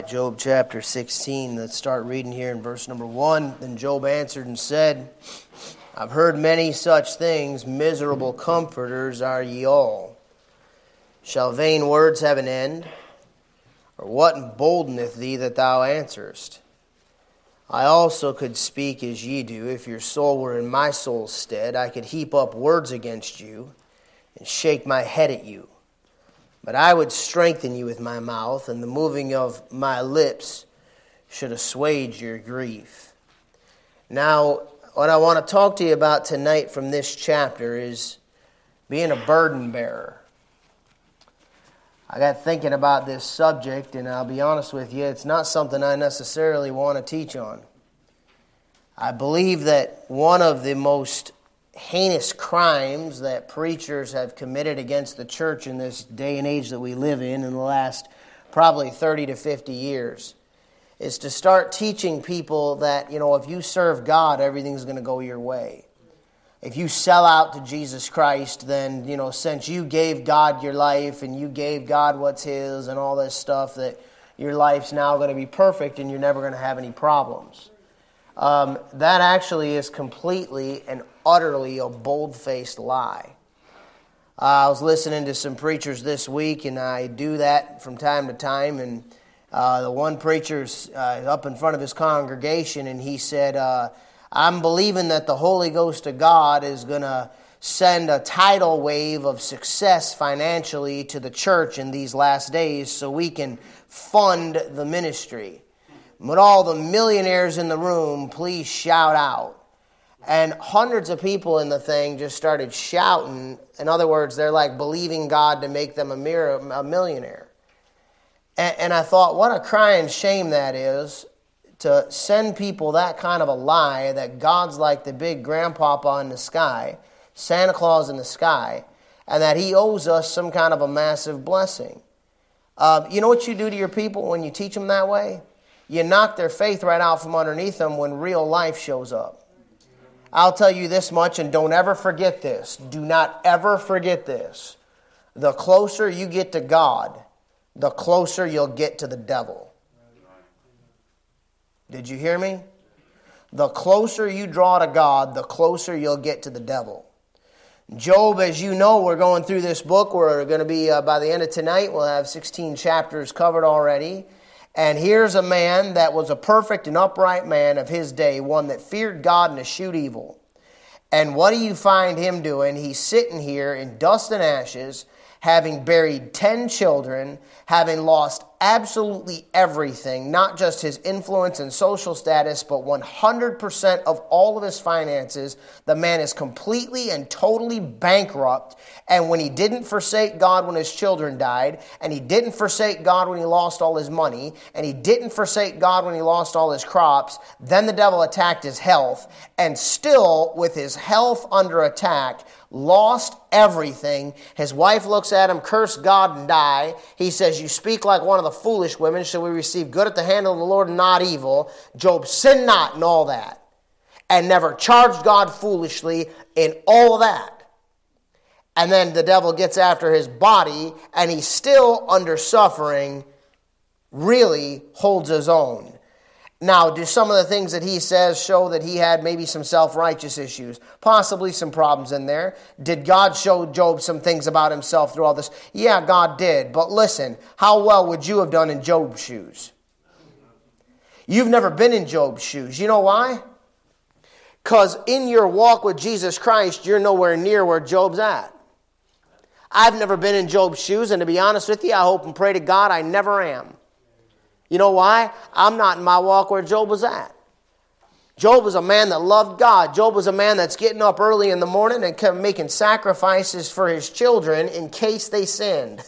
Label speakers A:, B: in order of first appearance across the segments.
A: Job chapter 16, let's start reading here in verse number 1. Then Job answered and said, I've heard many such things, miserable comforters are ye all. Shall vain words have an end? Or what emboldeneth thee that thou answerest? I also could speak as ye do. If your soul were in my soul's stead, I could heap up words against you and shake my head at you. But I would strengthen you with my mouth, and the moving of my lips should assuage your grief. Now, what I want to talk to you about tonight from this chapter is being a burden bearer. I got thinking about this subject, and I'll be honest with you, it's not something I necessarily want to teach on. I believe that one of the most heinous crimes that preachers have committed against the church in this day and age that we live in the last probably 30 to 50 years is to start teaching people that, if you serve God, everything's going to go your way. If you sell out to Jesus Christ, then, since you gave God your life and you gave God what's His and all this stuff, that your life's now going to be perfect and you're never going to have any problems. That actually is completely and utterly a bold-faced lie. I was listening to some preachers this week, and I do that from time to time, and the one preacher's up in front of his congregation, and he said, I'm believing that the Holy Ghost of God is going to send a tidal wave of success financially to the church in these last days so we can fund the ministry. Would all the millionaires in the room please shout out? And hundreds of people in the thing just started shouting. In other words, they're like believing God to make them a millionaire. And I thought, what a crying shame that is to send people that kind of a lie that God's like the big grandpapa in the sky, Santa Claus in the sky, and that He owes us some kind of a massive blessing. You know what you do to your people when you teach them that way? You knock their faith right out from underneath them when real life shows up. I'll tell you this much, and don't ever forget this. Do not ever forget this. The closer you get to God, the closer you'll get to the devil. Did you hear me? The closer you draw to God, the closer you'll get to the devil. Job, as you know, we're going through this book. We're going to be, by the end of tonight, we'll have 16 chapters covered already. And here's a man that was a perfect and upright man of his day, one that feared God and eschewed evil. And what do you find him doing? He's sitting here in dust and ashes, having buried 10 children, having lost absolutely everything, not just his influence and social status, but 100% of all of his finances. The man is completely and totally bankrupt. And when he didn't forsake God when his children died, and he didn't forsake God when he lost all his money, and he didn't forsake God when he lost all his crops, then the devil attacked his health, and still, with his health under attack, lost everything. His wife looks at him, curse God and die. He says, you speak like one of the foolish women. Shall we receive good at the hand of the Lord and not evil? Job sinned not in all that, and never charged God foolishly in all of that. And then the devil gets after his body, and he's still under suffering, really holds his own. Now, do some of the things that he says show that he had maybe some self-righteous issues? Possibly some problems in there. Did God show Job some things about himself through all this? Yeah, God did. But listen, how well would you have done in Job's shoes? You've never been in Job's shoes. You know why? Because in your walk with Jesus Christ, you're nowhere near where Job's at. I've never been in Job's shoes, and to be honest with you, I hope and pray to God I never am. You know why? I'm not in my walk where Job was at. Job was a man that loved God. Job was a man that's getting up early in the morning and making sacrifices for his children in case they sinned.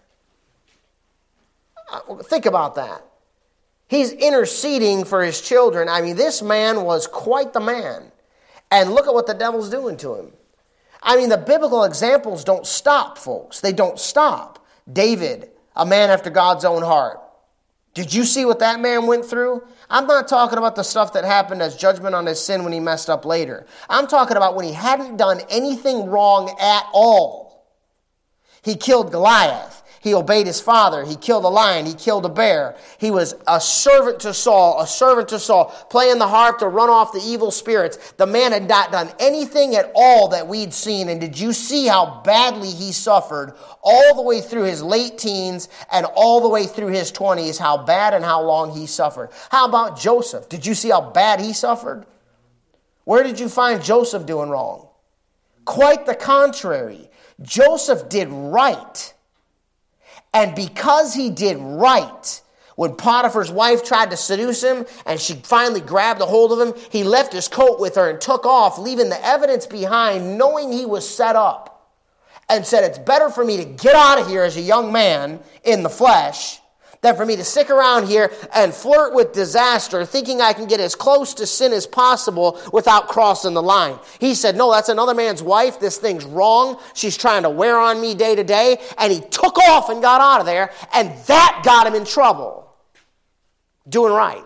A: Think about that. He's interceding for his children. I mean, this man was quite the man. And look at what the devil's doing to him. I mean, the biblical examples don't stop, folks. They don't stop. David, a man after God's own heart. Did you see what that man went through? I'm not talking about the stuff that happened as judgment on his sin when he messed up later. I'm talking about when he hadn't done anything wrong at all. He killed Goliath. He obeyed his father. He killed a lion. He killed a bear. He was a servant to Saul, playing the harp to run off the evil spirits. The man had not done anything at all that we'd seen. And did you see how badly he suffered all the way through his late teens and all the way through his 20s, how bad and how long he suffered? How about Joseph? Did you see how bad he suffered? Where did you find Joseph doing wrong? Quite the contrary. Joseph did right. And because he did right, when Potiphar's wife tried to seduce him and she finally grabbed a hold of him, he left his coat with her and took off, leaving the evidence behind, knowing he was set up, and said, it's better for me to get out of here as a young man in the flesh than for me to stick around here and flirt with disaster, thinking I can get as close to sin as possible without crossing the line. He said, no, that's another man's wife. This thing's wrong. She's trying to wear on me day to day. And he took off and got out of there, and that got him in trouble. Doing right.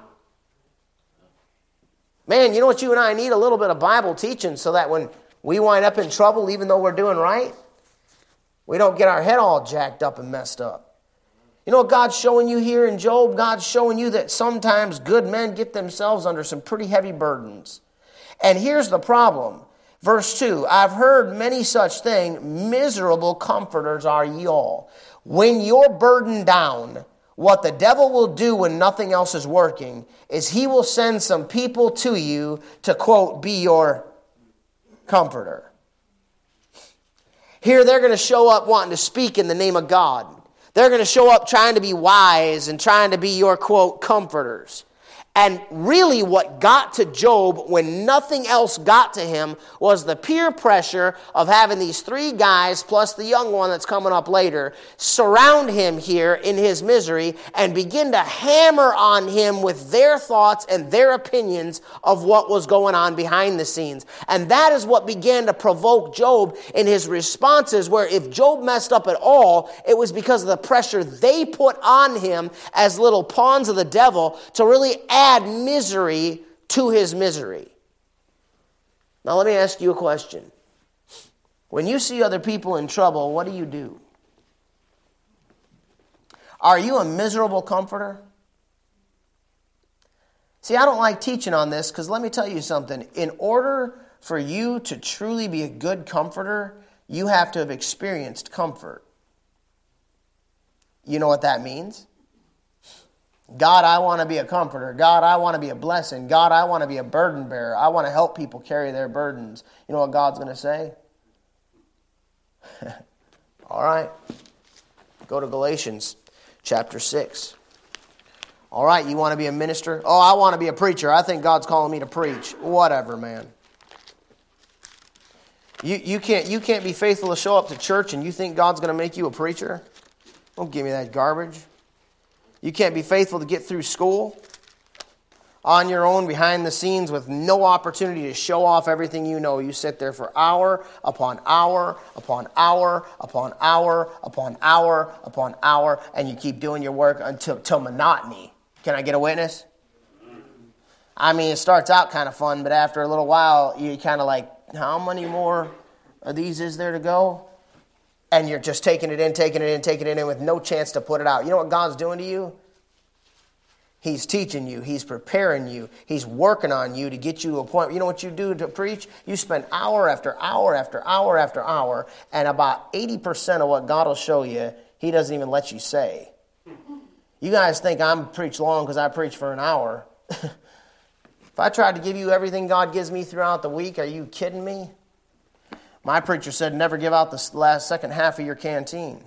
A: Man, you know what you and I need? A little bit of Bible teaching so that when we wind up in trouble, even though we're doing right, we don't get our head all jacked up and messed up. You know what God's showing you here in Job? God's showing you that sometimes good men get themselves under some pretty heavy burdens. And here's the problem. Verse 2, I've heard many such things, miserable comforters are ye all. When you're burdened down, what the devil will do when nothing else is working is he will send some people to you to, quote, be your comforter. Here they're going to show up wanting to speak in the name of God. They're going to show up trying to be wise and trying to be your, quote, comforters. And really what got to Job when nothing else got to him was the peer pressure of having these three guys plus the young one that's coming up later surround him here in his misery and begin to hammer on him with their thoughts and their opinions of what was going on behind the scenes. And that is what began to provoke Job in his responses, where if Job messed up at all, it was because of the pressure they put on him as little pawns of the devil to really add misery to his misery. Now let me ask you a question. When you see other people in trouble, what do? Are you a miserable comforter? See, I don't like teaching on this because let me tell you something. In order for you to truly be a good comforter, you have to have experienced comfort. You know what that means? God, I want to be a comforter. God, I want to be a blessing. God, I want to be a burden bearer. I want to help people carry their burdens. You know what God's going to say? All right. Go to Galatians chapter 6. All right, you want to be a minister? Oh, I want to be a preacher. I think God's calling me to preach. Whatever, man. You can't be faithful to show up to church and you think God's going to make you a preacher? Don't give me that garbage. You can't be faithful to get through school on your own behind the scenes with no opportunity to show off everything you know. You sit there for hour upon hour upon hour upon hour upon hour upon hour, and you keep doing your work until monotony. Can I get a witness? I mean, it starts out kind of fun, but after a little while, you kind of like, how many more of these is there to go? And you're just taking it in with no chance to put it out. You know what God's doing to you? He's teaching you. He's preparing you. He's working on you to get you to a point. You know what you do to preach? You spend hour after hour after hour after hour, and about 80% of what God will show you, He doesn't even let you say. You guys think I'm preach long because I preach for an hour. If I tried to give you everything God gives me throughout the week, are you kidding me? My preacher said, never give out the second half of your canteen.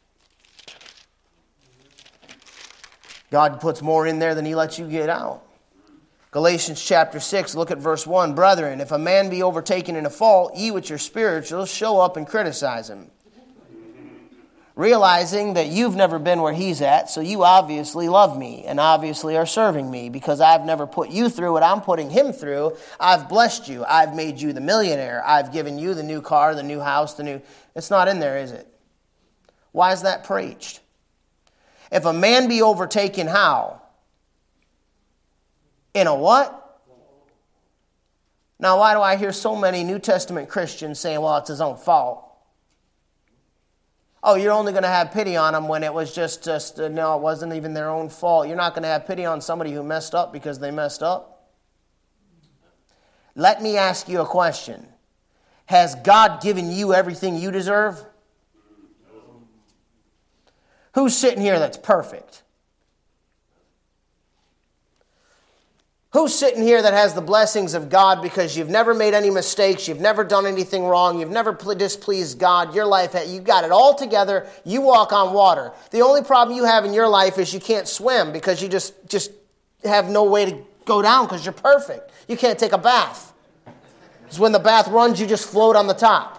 A: God puts more in there than He lets you get out. Galatians chapter 6, look at verse 1. Brethren, if a man be overtaken in a fault, ye which are spiritual, show up and criticize him. Realizing that you've never been where he's at, so you obviously love me and obviously are serving me because I've never put you through what I'm putting him through. I've blessed you. I've made you the millionaire. I've given you the new car, the new house, the new... It's not in there, is it? Why is that preached? If a man be overtaken, how? In a what? Now, why do I hear so many New Testament Christians saying, well, it's his own fault? Oh, you're only going to have pity on them when it was just no, it wasn't even their own fault. You're not going to have pity on somebody who messed up because they messed up. Let me ask you a question. Has God given you everything you deserve? Who's sitting here that's perfect? Who's sitting here that has the blessings of God because you've never made any mistakes, you've never done anything wrong, you've never displeased God, your life, you got it all together, you walk on water. The only problem you have in your life is you can't swim because you just have no way to go down because you're perfect. You can't take a bath. Because when the bath runs, you just float on the top.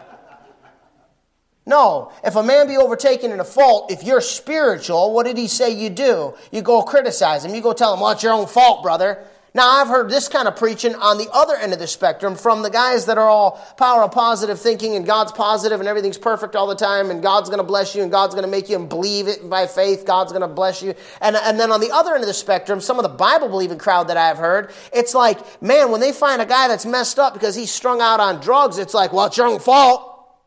A: No, if a man be overtaken in a fault, if you're spiritual, what did he say you do? You go criticize him. You go tell him, well, it's your own fault, brother. Now, I've heard this kind of preaching on the other end of the spectrum from the guys that are all power of positive thinking and God's positive and everything's perfect all the time and God's going to bless you and God's going to make you and believe it by faith. God's going to bless you. And then on the other end of the spectrum, some of the Bible-believing crowd that I've heard, it's like, man, when they find a guy that's messed up because he's strung out on drugs, it's like, well, it's your own fault.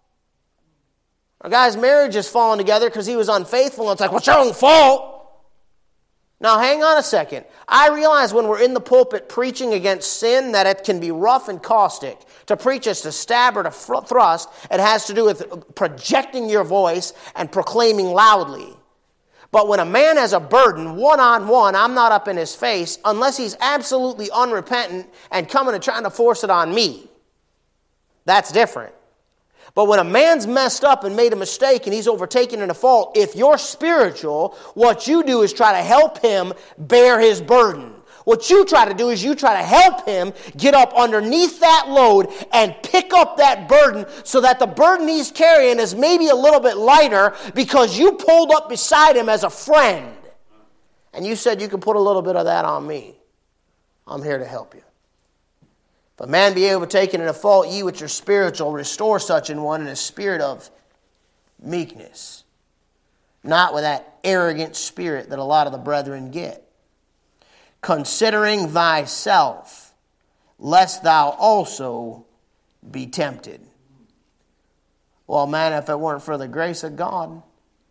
A: A guy's marriage is falling together because he was unfaithful. And it's like, well, it's your own fault. Now, hang on a second. I realize when we're in the pulpit preaching against sin that it can be rough and caustic. To preach is to stab or to thrust. It has to do with projecting your voice and proclaiming loudly. But when a man has a burden, one-on-one, I'm not up in his face unless he's absolutely unrepentant and coming and trying to force it on me. That's different. But when a man's messed up and made a mistake and he's overtaken in a fault, if you're spiritual, what you do is try to help him bear his burden. What you try to do is you try to help him get up underneath that load and pick up that burden so that the burden he's carrying is maybe a little bit lighter because you pulled up beside him as a friend. And you said you can put a little bit of that on me. I'm here to help you. If a man be overtaken in a fault, ye which are spiritual, restore such an one in a spirit of meekness. Not with that arrogant spirit that a lot of the brethren get. Considering thyself, lest thou also be tempted. Well, man, if it weren't for the grace of God,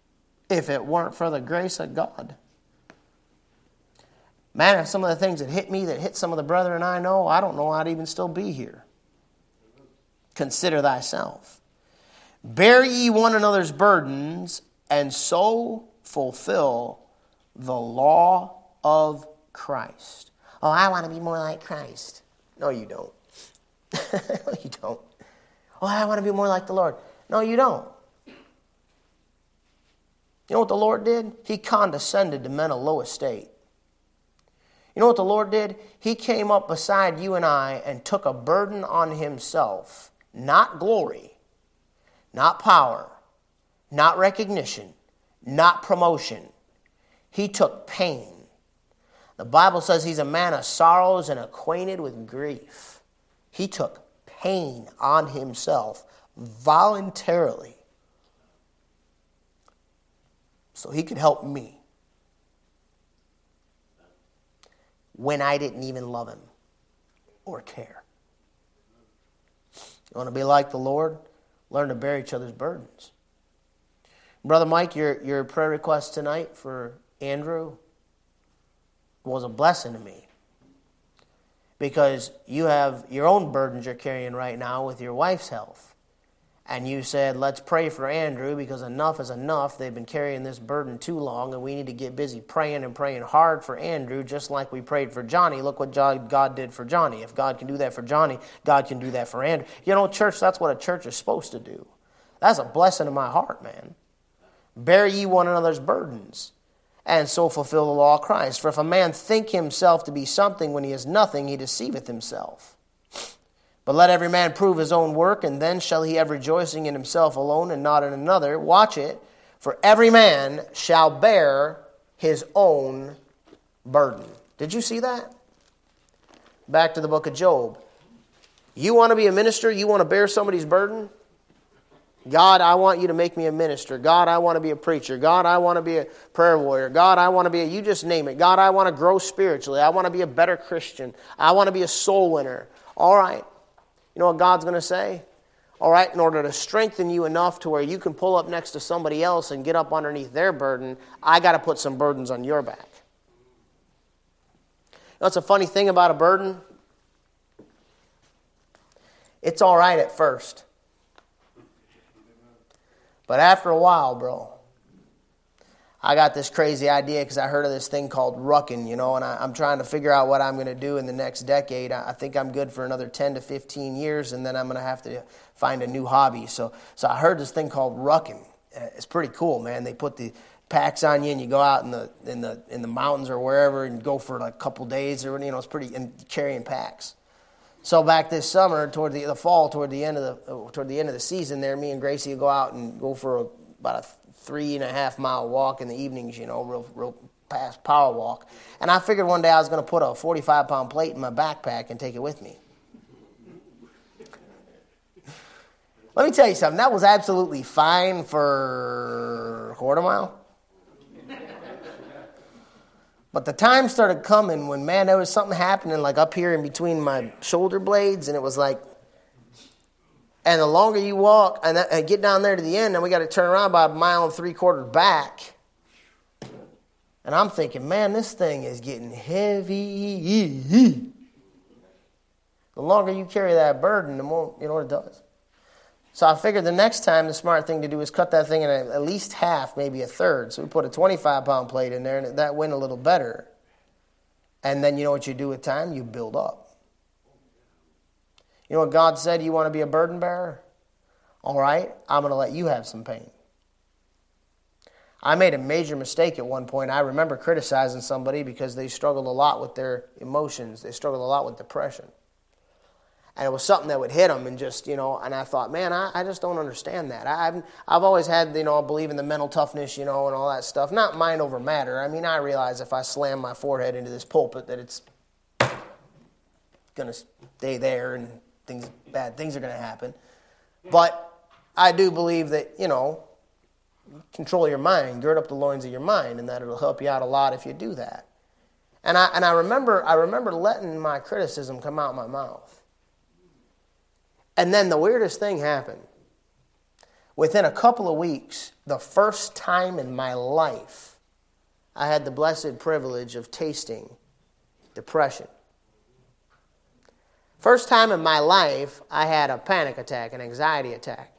A: man, if some of the things that hit me, that hit some of the brethren I know, I don't know I'd even still be here. Consider thyself. Bear ye one another's burdens, and so fulfill the law of Christ. Oh, I want to be more like Christ. No, you don't. No, you don't. Oh, I want to be more like the Lord. No, you don't. You know what the Lord did? He condescended to men of low estate. You know what the Lord did? He came up beside you and I and took a burden on himself. Not glory, not power, not recognition, not promotion. He took pain. The Bible says he's a man of sorrows and acquainted with grief. He took pain on himself voluntarily so he could help me. When I didn't even love him or care. You want to be like the Lord? Learn to bear each other's burdens. Brother Mike, your prayer request tonight for Andrew was a blessing to me. Because you have your own burdens you're carrying right now with your wife's health. And you said, let's pray for Andrew because enough is enough. They've been carrying this burden too long and we need to get busy praying and praying hard for Andrew just like we prayed for Johnny. Look what God did for Johnny. If God can do that for Johnny, God can do that for Andrew. You know, church, that's what a church is supposed to do. That's a blessing in my heart, man. Bear ye one another's burdens and so fulfill the law of Christ. For if a man think himself to be something when he is nothing, he deceiveth himself. But let every man prove his own work, and then shall he have rejoicing in himself alone and not in another. Watch it, for every man shall bear his own burden. Did you see that? Back to the book of Job. You want to be a minister? You want to bear somebody's burden? God, I want you to make me a minister. God, I want to be a preacher. God, I want to be a prayer warrior. God, I want to be you just name it. God, I want to grow spiritually. I want to be a better Christian. I want to be a soul winner. All right. You know what God's going to say? all right, in order to strengthen you enough to where you can pull up next to somebody else and get up underneath their burden, I got to put some burdens on your back. You know what's a funny thing about a burden? It's all right at first. But after a while, bro, I got this crazy idea because I heard of this thing called rucking, and I'm trying to figure out what I'm going to do in the next decade. I think I'm good for another 10 to 15 years, and then I'm going to have to find a new hobby. So I heard this thing called rucking. It's pretty cool, man. They put the packs on you, and you go out in the mountains or wherever, and go for like a couple days, or it's pretty, and carrying packs. So back this summer, toward the fall, toward the end of the season, there, me and Gracie would go out and go for about a 3.5 mile walk in the evenings, real fast power walk. And I figured one day I was going to put a 45-pound plate in my backpack and take it with me. Let me tell you something. That was absolutely fine for a quarter mile. But the time started coming when, man, there was something happening like up here in between my shoulder blades, and it was like, and the longer you walk and get down there to the end, and we got to turn around about 1.75 miles back. And I'm thinking, man, this thing is getting heavy. The longer you carry that burden, the more, you know what it does. So I figured the next time the smart thing to do is cut that thing in at least half, maybe a third. So we put a 25-pound plate in there, and that went a little better. And then you know what you do with time? You build up. You know what God said? You want to be a burden bearer? All right, I'm going to let you have some pain. I made a major mistake at one point. I remember criticizing somebody because they struggled a lot with their emotions. They struggled a lot with depression. And it was something that would hit them and just, and I thought, man, I just don't understand that. I've always had, I believe in the mental toughness, and all that stuff. Not mind over matter. I mean, I realize if I slam my forehead into this pulpit that it's going to stay there and bad things are going to happen. But I do believe that, control your mind, gird up the loins of your mind, and that it'll help you out a lot if you do that. And I remember letting my criticism come out my mouth. And then the weirdest thing happened. Within a couple of weeks, the first time in my life, I had the blessed privilege of tasting depression. First time in my life, I had a panic attack, an anxiety attack.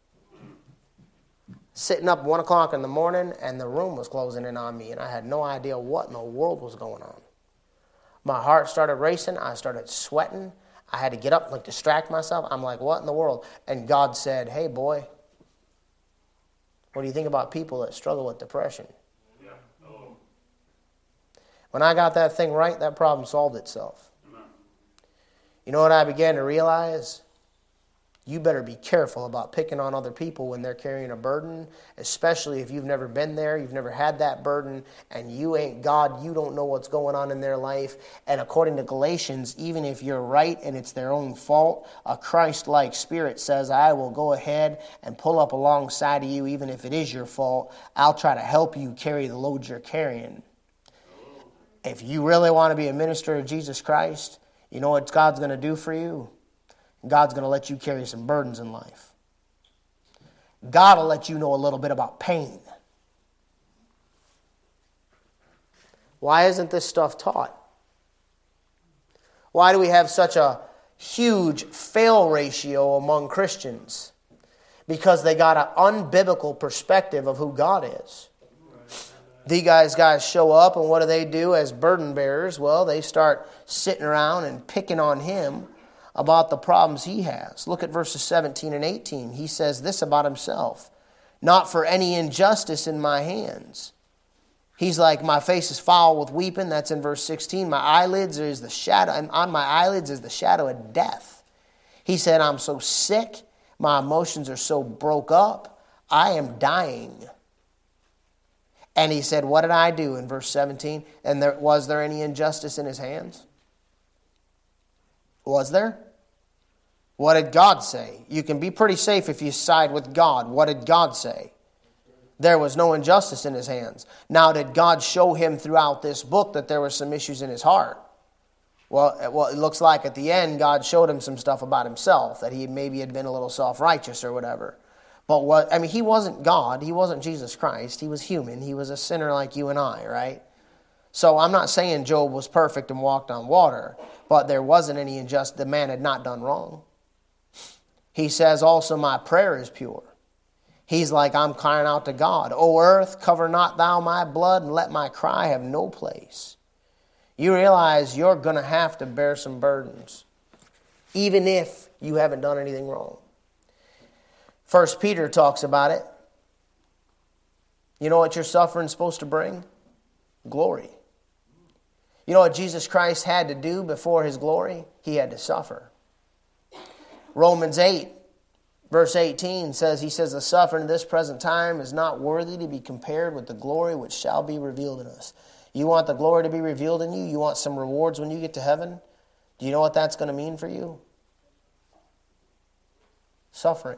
A: Sitting up 1 o'clock in the morning, and the room was closing in on me, and I had no idea what in the world was going on. My heart started racing. I started sweating. I had to get up, distract myself. I'm like, what in the world? And God said, hey, boy, what do you think about people that struggle with depression? Yeah. Oh. When I got that thing right, that problem solved itself. Amen. You know what I began to realize? You better be careful about picking on other people when they're carrying a burden, especially if you've never been there, you've never had that burden, and you ain't God, you don't know what's going on in their life. And according to Galatians, even if you're right and it's their own fault, a Christ-like spirit says, I will go ahead and pull up alongside of you, even if it is your fault. I'll try to help you carry the load you're carrying. If you really want to be a minister of Jesus Christ, you know what God's going to do for you? God's going to let you carry some burdens in life. God will let you know a little bit about pain. Why isn't this stuff taught? Why do we have such a huge fail ratio among Christians? Because they got an unbiblical perspective of who God is. These guys show up, and what do they do as burden bearers? Well, they start sitting around and picking on him about the problems he has. Look at verses 17 and 18. He says this about himself. Not for any injustice in my hands. He's like, my face is foul with weeping. That's in verse 16. My eyelids is the shadow, and on my eyelids is the shadow of death. He said, I'm so sick. My emotions are so broke up. I am dying. And he said, what did I do in verse 17? And was there any injustice in his hands? Was there? What did God say? You can be pretty safe if you side with God. What did God say? There was no injustice in his hands. Now, did God show him throughout this book that there were some issues in his heart? Well, it looks like at the end God showed him some stuff about himself, that he maybe had been a little self-righteous or whatever. But he wasn't God. He wasn't Jesus Christ. He was human. He was a sinner like you and I, right? So I'm not saying Job was perfect and walked on water, but there wasn't any injustice. The man had not done wrong. He says also, my prayer is pure. He's like, I'm crying out to God. O earth, cover not thou my blood, and let my cry have no place. You realize you're going to have to bear some burdens, even if you haven't done anything wrong. 1 Peter talks about it. You know what your suffering's supposed to bring? Glory. You know what Jesus Christ had to do before his glory? He had to suffer. Romans 8, verse 18 says, he says, the suffering of this present time is not worthy to be compared with the glory which shall be revealed in us. You want the glory to be revealed in you? You want some rewards when you get to heaven? Do you know what that's going to mean for you? Suffering.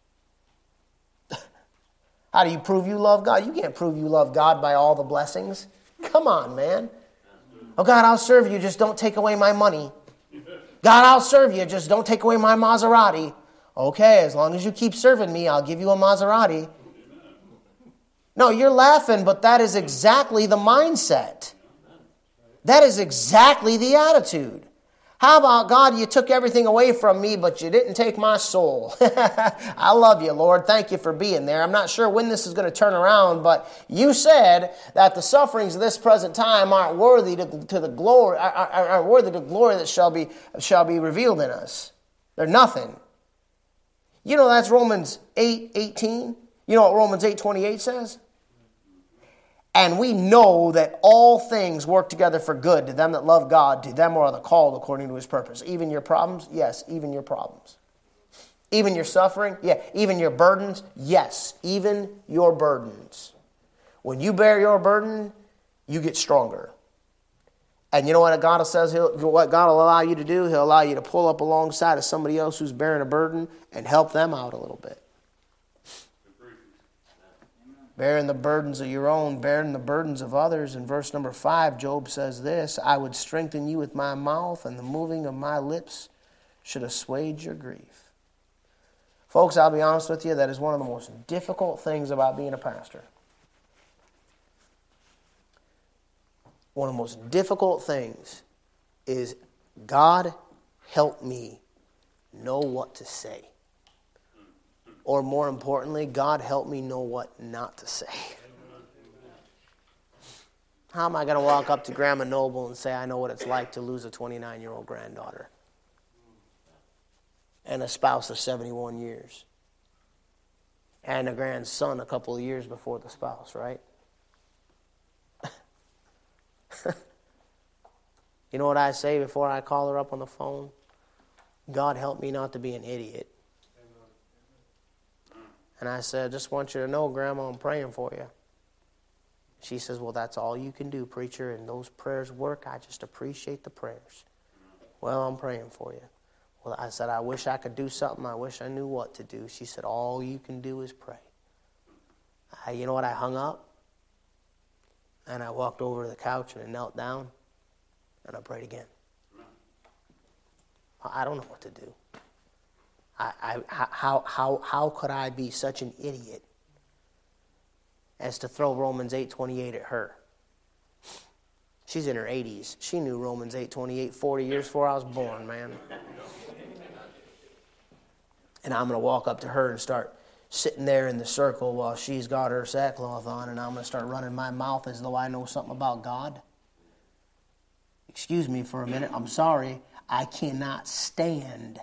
A: How do you prove you love God? You can't prove you love God by all the blessings. Come on, man. Oh, God, I'll serve you. Just don't take away my money. God, I'll serve you. Just don't take away my Maserati. Okay, as long as you keep serving me, I'll give you a Maserati. No, you're laughing, but that is exactly the mindset. That is exactly the attitude. How about, God, you took everything away from me, but you didn't take my soul. I love you, Lord. Thank you for being there. I'm not sure when this is going to turn around, but you said that the sufferings of this present time aren't worthy to the glory, aren't worthy to glory that shall be revealed in us. They're nothing. You know that's Romans 8:18. You know what Romans 8:28 says? And we know that all things work together for good to them that love God, to them who are the called according to his purpose. Even your problems? Yes, even your problems. Even your suffering? Yeah. Even your burdens? Yes, even your burdens. When you bear your burden, you get stronger. And you know what God says? What God will allow you to do? He'll allow you to pull up alongside of somebody else who's bearing a burden and help them out a little bit. Bearing the burdens of your own, bearing the burdens of others. In verse number 5, Job says this, I would strengthen you with my mouth, and the moving of my lips should assuage your grief. Folks, I'll be honest with you, that is one of the most difficult things about being a pastor. One of the most difficult things is, God, help me know what to say. Or more importantly, God, help me know what not to say. How am I going to walk up to Grandma Noble and say, I know what it's like to lose a 29-year-old granddaughter and a spouse of 71 years and a grandson a couple of years before the spouse, right? You know what I say before I call her up on the phone? God, help me not to be an idiot. And I said, I just want you to know, Grandma, I'm praying for you. She says, well, that's all you can do, preacher, and those prayers work. I just appreciate the prayers. Well, I'm praying for you. Well, I said, I wish I could do something. I wish I knew what to do. She said, all you can do is pray. You know what? I hung up, and I walked over to the couch, and I knelt down, and I prayed again. I don't know what to do. How could I be such an idiot as to throw Romans 8:28 at her? She's in her 80s. She knew Romans 8:28 40 years before I was born, man. And I'm going to walk up to her and start sitting there in the circle while she's got her sackcloth on, and I'm going to start running my mouth as though I know something about God. Excuse me for a minute. I'm sorry. I cannot stand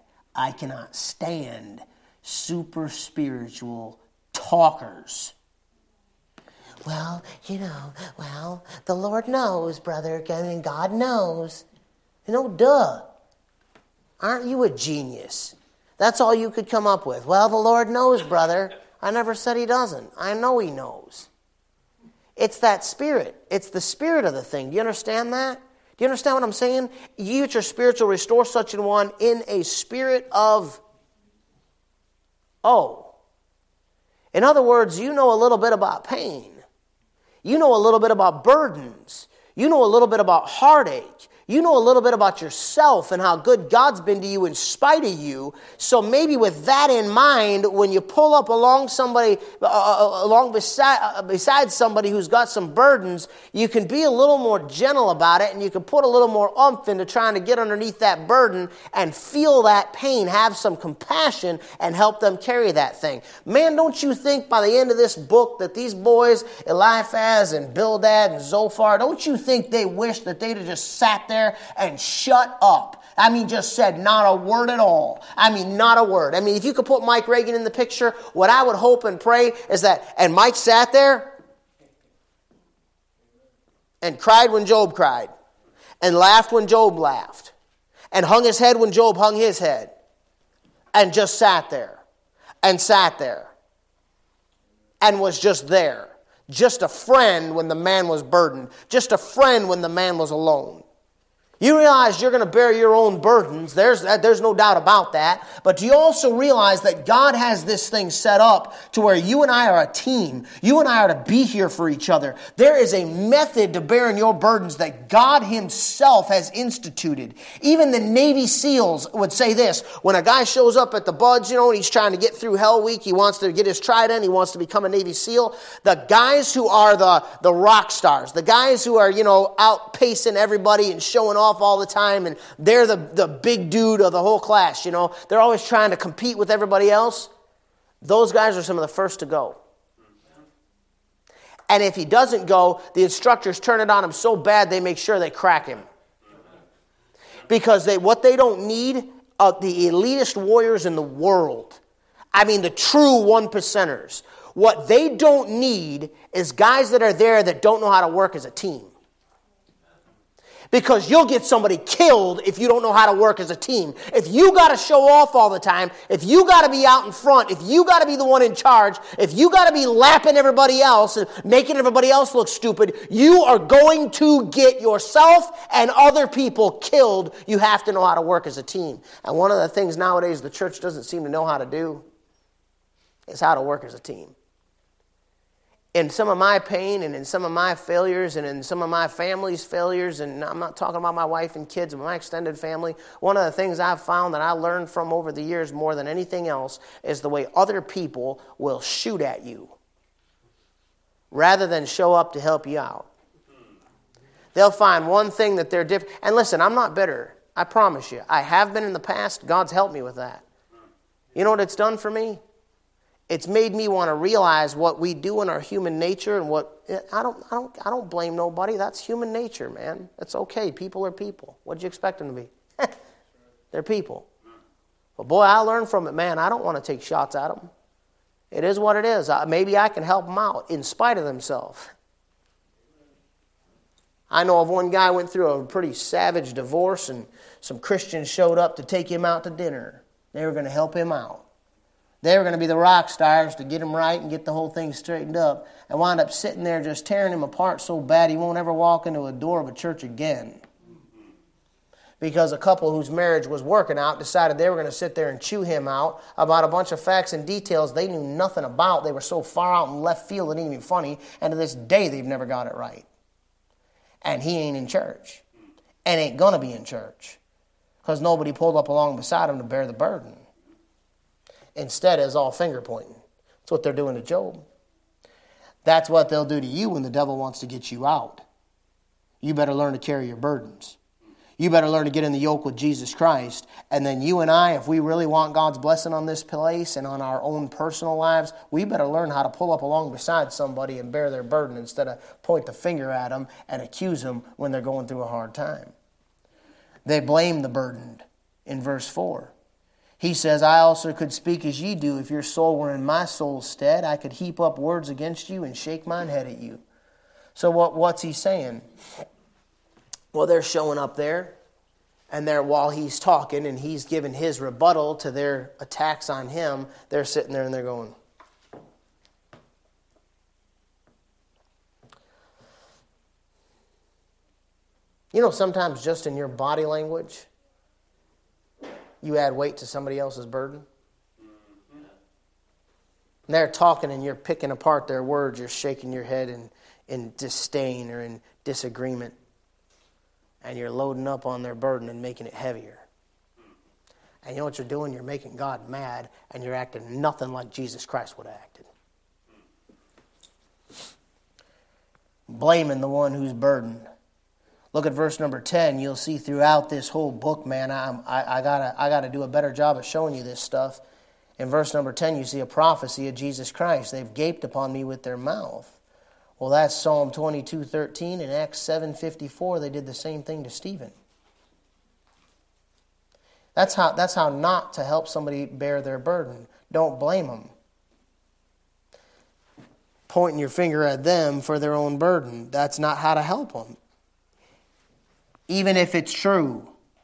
A: super spiritual talkers. Well, the Lord knows, brother. I mean, God knows. Duh. Aren't you a genius? That's all you could come up with. Well, the Lord knows, brother. I never said he doesn't. I know he knows. It's that spirit. It's the spirit of the thing. Do you understand that? Do you understand what I'm saying? You at your spiritual restore such an one in a spirit of In other words, you know a little bit about pain. You know a little bit about burdens. You know a little bit about heartache. You know a little bit about yourself and how good God's been to you in spite of you. So maybe with that in mind, when you pull up along somebody, beside somebody who's got some burdens, you can be a little more gentle about it, and you can put a little more oomph into trying to get underneath that burden and feel that pain, have some compassion, and help them carry that thing. Man, don't you think by the end of this book that these boys, Eliphaz and Bildad and Zophar, don't you think they wish that they'd have just sat there and shut up? I mean, just said not a word at all. I mean, not a word. I mean, if you could put Mike Reagan in the picture, what I would hope and pray is that, and Mike sat there and cried when Job cried, and laughed when Job laughed, and hung his head when Job hung his head, and just sat there, and was just there. Just a friend when the man was burdened. Just a friend when the man was alone. You realize you're going to bear your own burdens. There's no doubt about that. But do you also realize that God has this thing set up to where you and I are a team? You and I are to be here for each other. There is a method to bearing your burdens that God Himself has instituted. Even the Navy SEALs would say this. When a guy shows up at the buds, and he's trying to get through Hell Week, he wants to get his trident, he wants to become a Navy SEAL. The guys who are the rock stars, the guys who are, out pacing everybody and showing off all the time, and they're the big dude of the whole class, They're always trying to compete with everybody else. Those guys are some of the first to go. And if he doesn't go, the instructors turn it on him so bad they make sure they crack him. Because what they don't need are the elitist warriors in the world. I mean, the true 1%ers. What they don't need is guys that are there that don't know how to work as a team. Because you'll get somebody killed if you don't know how to work as a team. If you got to show off all the time, if you got to be out in front, if you got to be the one in charge, if you got to be lapping everybody else and making everybody else look stupid, you are going to get yourself and other people killed. You have to know how to work as a team. And one of the things nowadays the church doesn't seem to know how to do is how to work as a team. In some of my pain and in some of my failures and in some of my family's failures, and I'm not talking about my wife and kids, but my extended family, one of the things I've found that I learned from over the years more than anything else is the way other people will shoot at you rather than show up to help you out. They'll find one thing that they're different. And listen, I'm not bitter. I promise you. I have been in the past. God's helped me with that. You know what it's done for me? It's made me want to realize what we do in our human nature, and I don't blame nobody. That's human nature, man. It's okay. People are people. What did you expect them to be? They're people. But boy, I learned from it, man. I don't want to take shots at them. It is what it is. Maybe I can help them out in spite of themselves. I know of one guy went through a pretty savage divorce, and some Christians showed up to take him out to dinner. They were going to help him out. They were going to be the rock stars to get him right and get the whole thing straightened up, and wound up sitting there just tearing him apart so bad he won't ever walk into a door of a church again. Because a couple whose marriage was working out decided they were going to sit there and chew him out about a bunch of facts and details they knew nothing about. They were so far out in left field it ain't even funny, and to this day they've never got it right. And he ain't in church, and ain't going to be in church, because nobody pulled up along beside him to bear the burden. Instead, it's all finger pointing. That's what they're doing to Job. That's what they'll do to you when the devil wants to get you out. You better learn to carry your burdens. You better learn to get in the yoke with Jesus Christ. And then you and I, if we really want God's blessing on this place and on our own personal lives, we better learn how to pull up along beside somebody and bear their burden instead of point the finger at them and accuse them when they're going through a hard time. They blame the burdened in verse 4. He says, I also could speak as ye do. If your soul were in my soul's stead, I could heap up words against you and shake mine head at you. So what's he saying? Well, they're showing up there, and while he's talking and he's giving his rebuttal to their attacks on him, they're sitting there and they're going, sometimes just in your body language, you add weight to somebody else's burden. And they're talking and you're picking apart their words. You're shaking your head in disdain or in disagreement. and you're loading up on their burden and making it heavier. And you know what you're doing? You're making God mad, and you're acting nothing like Jesus Christ would have acted. Blaming the one who's burdened. Look at verse number 10. You'll see throughout this whole book, man, I gotta do a better job of showing you this stuff. In verse number 10, you see a prophecy of Jesus Christ. They've gaped upon me with their mouth. Well, that's Psalm 22:13. In Acts 7:54, they did the same thing to Stephen. That's how not to help somebody bear their burden. Don't blame them. Pointing your finger at them for their own burden. That's not how to help them. Even if it's true.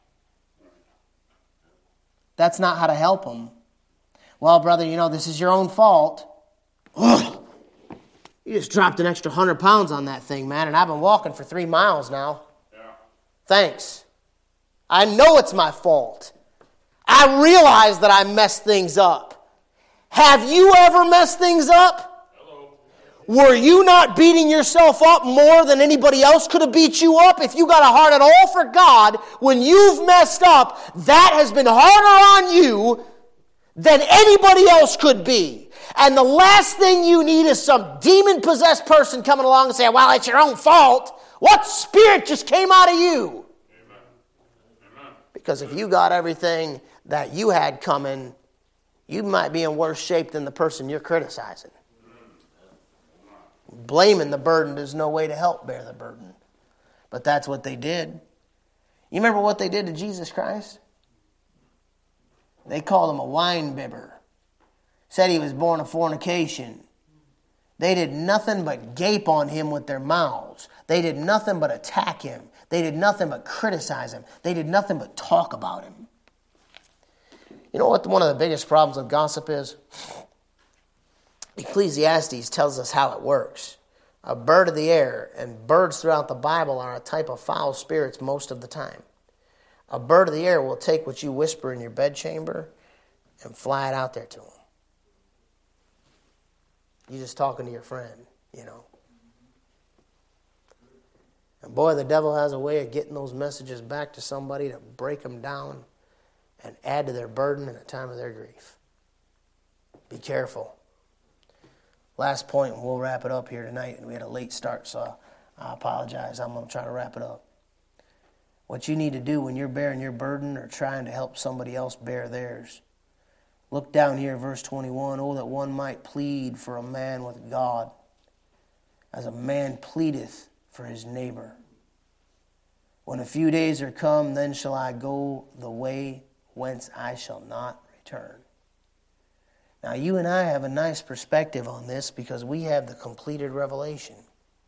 A: That's not how to help them. Well, brother, this is your own fault. Ugh. You just dropped an extra 100 pounds on that thing, man, and I've been walking for 3 miles now. Yeah. Thanks. I know it's my fault. I realize that I messed things up. Have you ever messed things up? Were you not beating yourself up more than anybody else could have beat you up? If you got a heart at all for God, when you've messed up, that has been harder on you than anybody else could be. And the last thing you need is some demon-possessed person coming along and saying, well, it's your own fault. What spirit just came out of you? Amen. Because if you got everything that you had coming, you might be in worse shape than the person you're criticizing. Blaming the burden is no way to help bear the burden. But that's what they did. You remember what they did to Jesus Christ? They called him a wine bibber. Said he was born of fornication. They did nothing but gape on him with their mouths. They did nothing but attack him. They did nothing but criticize him. They did nothing but talk about him. You know what one of the biggest problems with gossip is? Ecclesiastes tells us how it works. A bird of the air, and birds throughout the Bible are a type of foul spirits most of the time. A bird of the air will take what you whisper in your bedchamber and fly it out there to them. You're just talking to your friend, And boy, the devil has a way of getting those messages back to somebody to break them down and add to their burden in a time of their grief. Be careful. Last point, and we'll wrap it up here tonight. We had a late start, so I apologize. I'm going to try to wrap it up. What you need to do when you're bearing your burden or trying to help somebody else bear theirs. Look down here, verse 21. Oh, that one might plead for a man with God, as a man pleadeth for his neighbor. When a few days are come, then shall I go the way whence I shall not return. Now, you and I have a nice perspective on this because we have the completed revelation.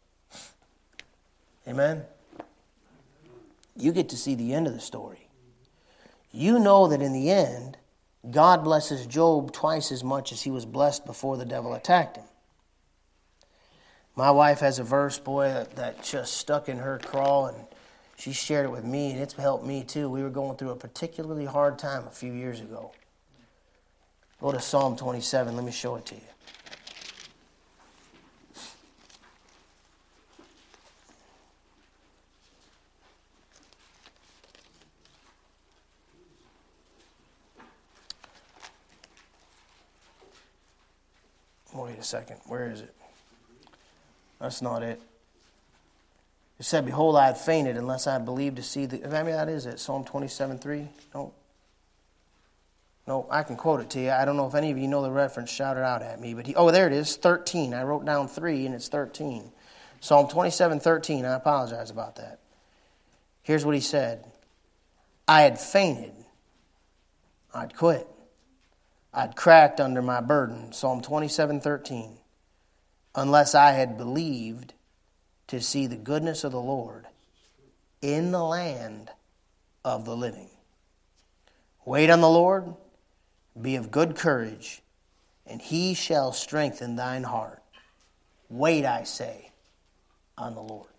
A: Amen? You get to see the end of the story. You know that in the end, God blesses Job twice as much as he was blessed before the devil attacked him. My wife has a verse, boy, that just stuck in her craw, and she shared it with me, and it's helped me too. We were going through a particularly hard time a few years ago. Go to Psalm 27. Let me show it to you. Wait a second. Where is it? That's not it. It said, behold, I had fainted unless I had believed to see the... Maybe that is it. Psalm 27:3. No, I can quote it to you. I don't know if any of you know the reference. Shout it out at me. But there it is, 13. I wrote down 3, and it's 13. Psalm 27:13. I apologize about that. Here's what he said. I had fainted. I'd quit. I'd cracked under my burden. Psalm 27:13. Unless I had believed to see the goodness of the Lord in the land of the living. Wait on the Lord. Be of good courage, and he shall strengthen thine heart. Wait, I say, on the Lord.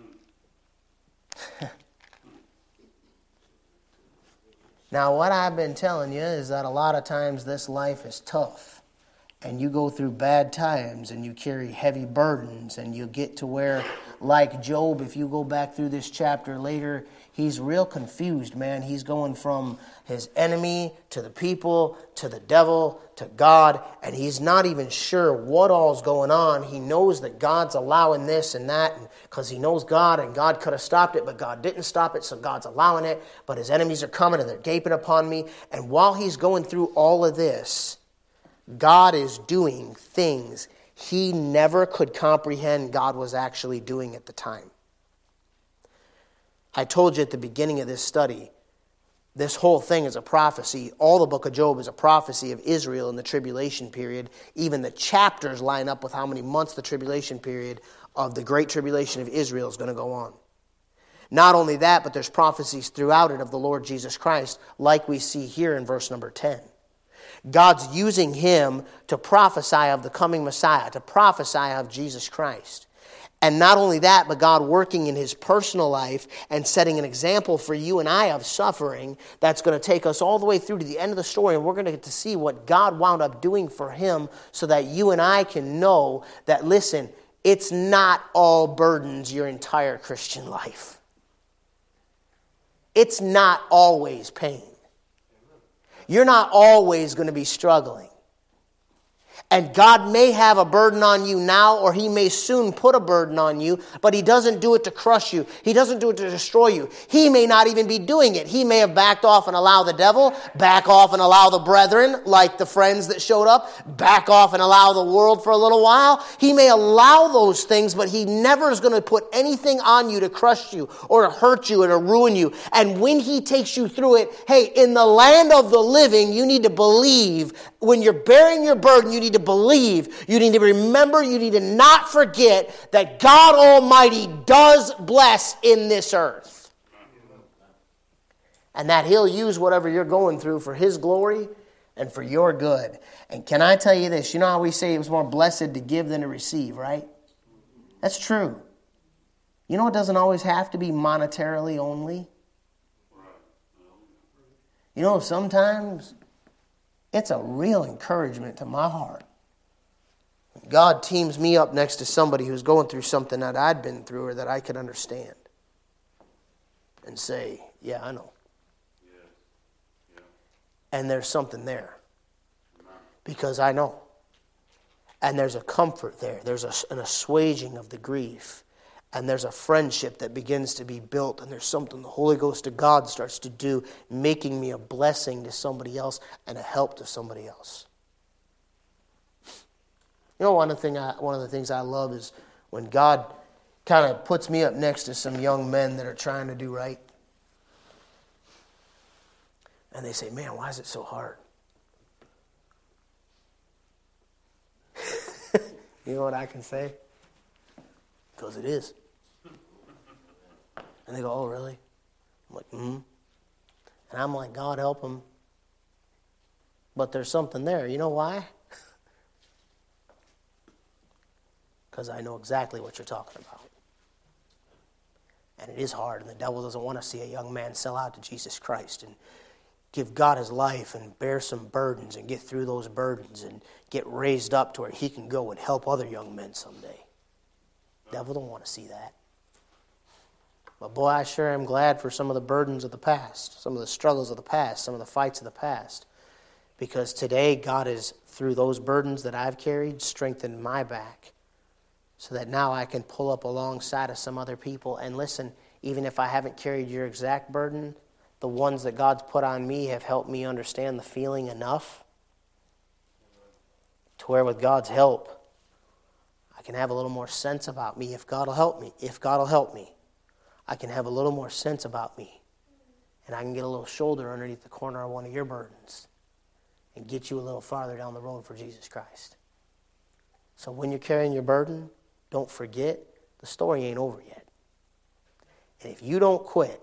A: Now, what I've been telling you is that a lot of times this life is tough, and you go through bad times, and you carry heavy burdens, and you get to where like Job, if you go back through this chapter later, he's real confused, man. He's going from his enemy to the people to the devil to God, and he's not even sure what all's going on. He knows that God's allowing this and that because he knows God, and God could have stopped it, but God didn't stop it, so God's allowing it. But his enemies are coming, and they're gaping upon me. And while he's going through all of this, God is doing things he never could comprehend God was actually doing at the time. I told you at the beginning of this study, this whole thing is a prophecy. All the book of Job is a prophecy of Israel in the tribulation period. Even the chapters line up with how many months the tribulation period of the great tribulation of Israel is going to go on. Not only that, but there's prophecies throughout it of the Lord Jesus Christ, like we see here in verse number 10. God's using him to prophesy of the coming Messiah, to prophesy of Jesus Christ. And not only that, but God working in his personal life and setting an example for you and I of suffering that's going to take us all the way through to the end of the story. And we're going to get to see what God wound up doing for him so that you and I can know that, listen, it's not all burdens your entire Christian life. It's not always pain. You're not always going to be struggling. And God may have a burden on you now, or he may soon put a burden on you, but he doesn't do it to crush you. He doesn't do it to destroy you. He may not even be doing it. He may have backed off and allow the devil, back off and allow the brethren, like the friends that showed up, back off and allow the world for a little while. He may allow those things, but he never is going to put anything on you to crush you or to hurt you or to ruin you. And when he takes you through it, hey, in the land of the living, you need to believe. When you're bearing your burden, you need to believe, you need to remember, you need to not forget that God Almighty does bless in this earth. And that he'll use whatever you're going through for his glory and for your good. And can I tell you this? You know how we say it was more blessed to give than to receive, right? That's true. You know it doesn't always have to be monetarily only. You know, sometimes it's a real encouragement to my heart. God teams me up next to somebody who's going through something that I'd been through or that I could understand. And say, yeah, I know. Yeah. And there's something there. Because I know. And there's a comfort there. There's an assuaging of the grief. And there's a friendship that begins to be built. And there's something the Holy Ghost of God starts to do, making me a blessing to somebody else and a help to somebody else. You know, one of the things I love is when God kind of puts me up next to some young men that are trying to do right. And they say, man, why is it so hard? You know what I can say? Because it is. And they go, oh, really? I'm like, And I'm like, God help them. But there's something there. You know why? Because I know exactly what you're talking about. And it is hard, and the devil doesn't want to see a young man sell out to Jesus Christ and give God his life and bear some burdens and get through those burdens and get raised up to where he can go and help other young men someday. The devil don't want to see that. But boy, I sure am glad for some of the burdens of the past, some of the struggles of the past, some of the fights of the past. Because today, God is, through those burdens that I've carried, strengthened my back. So that now I can pull up alongside of some other people. And listen, even if I haven't carried your exact burden, the ones that God's put on me have helped me understand the feeling enough to where with God's help, I can have a little more sense about me if God will help me. If God will help me, I can have a little more sense about me. And I can get a little shoulder underneath the corner of one of your burdens and get you a little farther down the road for Jesus Christ. So when you're carrying your burden, don't forget, the story ain't over yet. And if you don't quit,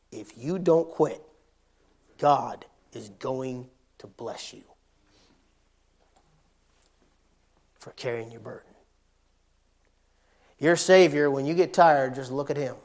A: God is going to bless you for carrying your burden. Your Savior, when you get tired, just look at him.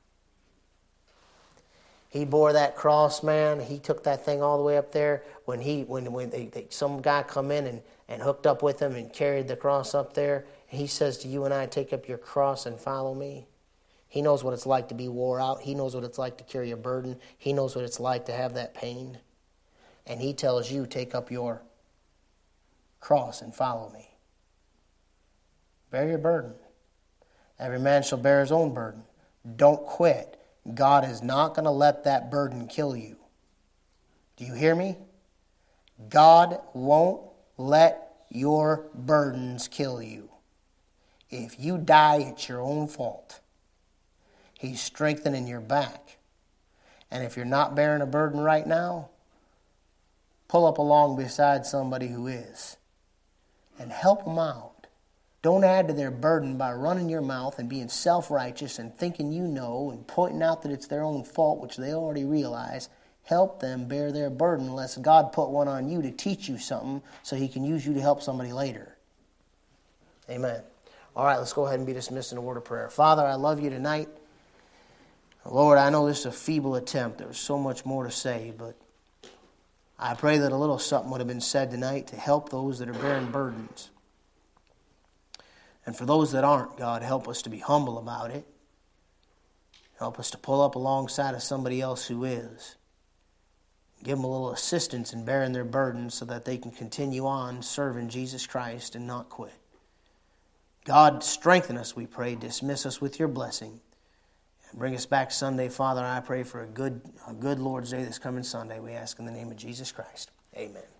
A: He bore that cross, man. He took that thing all the way up there. When some guy come in and hooked up with him and carried the cross up there, he says to you and I, take up your cross and follow me. He knows what it's like to be wore out. He knows what it's like to carry a burden. He knows what it's like to have that pain. And He tells you, take up your cross and follow me. Bear your burden. Every man shall bear his own burden. Don't quit. God is not going to let that burden kill you. Do you hear me? God won't let your burdens kill you. If you die, it's your own fault. He's strengthening your back. And if you're not bearing a burden right now, pull up along beside somebody who is and help them out. Don't add to their burden by running your mouth and being self-righteous and thinking you know and pointing out that it's their own fault, which they already realize. Help them bear their burden unless God put one on you to teach you something so He can use you to help somebody later. Amen. All right, let's go ahead and be dismissed in a word of prayer. Father, I love you tonight. Lord, I know this is a feeble attempt. There's so much more to say, but I pray that a little something would have been said tonight to help those that are bearing burdens. And for those that aren't, God, help us to be humble about it. Help us to pull up alongside of somebody else who is. Give them a little assistance in bearing their burdens so that they can continue on serving Jesus Christ and not quit. God, strengthen us, we pray. Dismiss us with your blessing. And bring us back Sunday, Father. I pray for a good Lord's Day this coming Sunday. We ask in the name of Jesus Christ. Amen.